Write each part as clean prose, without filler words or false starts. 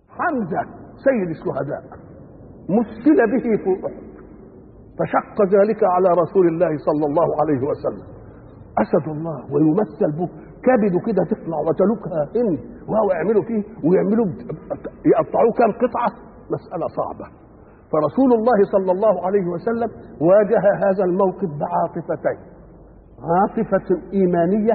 حمزة سيد الشهداء مثل به في أحد، فشق ذلك على رسول الله صلى الله عليه وسلم. أسد الله ويمثل به كبده كده تطلع وتلوكها إن وهو يعملوا فيه ويعملوا يقطعوه كام قطعة، مسألة صعبة. فرسول الله صلى الله عليه وسلم واجه هذا الموقف بعاطفتين، عاطفة إيمانية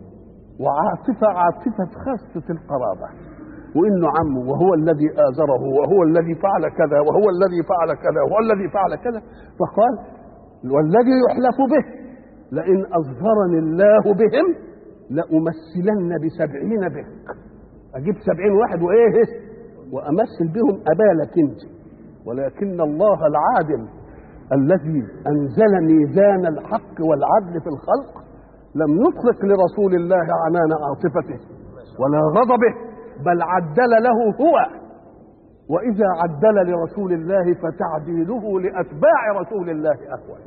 عاطفة خاصة القرابة، وإنه عمه وهو الذي آزره وهو الذي فعل كذا وهو الذي فعل كذا وهو الذي فعل كذا. فقال والذي يحلف به لئن أظهرني الله بهم لأمثلن ب70 بك، أجيب 70 واحد وإيه وأمثل بهم أبالك أنت. ولكن الله العادل الذي أنزل ميزان الحق والعدل في الخلق لم يطلق لرسول الله عنان عاطفته ولا غضبه، بل عدل له هو. وإذا عدل لرسول الله فتعديله لأتباع رسول الله أهون.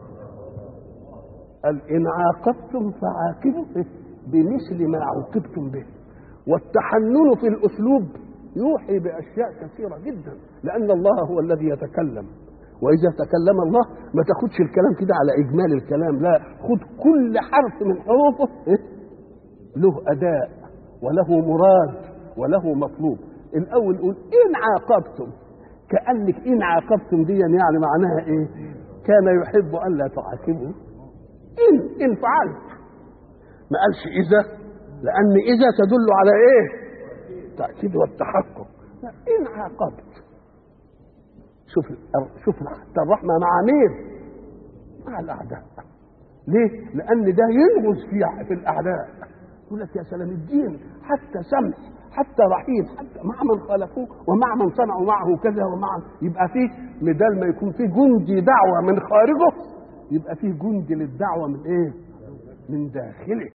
قال إن عاقبتم فعاقبوا بمثل ما عوقبتم به. والتحنن في الأسلوب يوحي بأشياء كثيرة جدا، لأن الله هو الذي يتكلم، وإذا تكلم الله ما تاخدش الكلام كده على إجمال الكلام، لا، خد كل حرف من حروفه له أداء وله مراد وله مطلوب. الأول قول إن عاقبتم، كأنك إن عاقبتم دي يعني معناها إيه؟ كان يحب أن لا تعاقبوا. إن فعلت، ما قالش إذا، لأن إذا تدل على إيه؟ التأكيد والتحقق. إن عاقبت، شوف حتى الرحمة مع مين؟ مع الأعداء. ليه؟ لأن ده ينغز في الأعداء. يقول لك يا سلام الدين حتى سمح حتى رحيم حتى مع من خالفوه ومع من صنعوا معه كذا ومع يبقى فيه بدل ما يكون فيه جندي دعوة من خارجه، يبقى فيه جندي للدعوة من إيه؟ من داخله.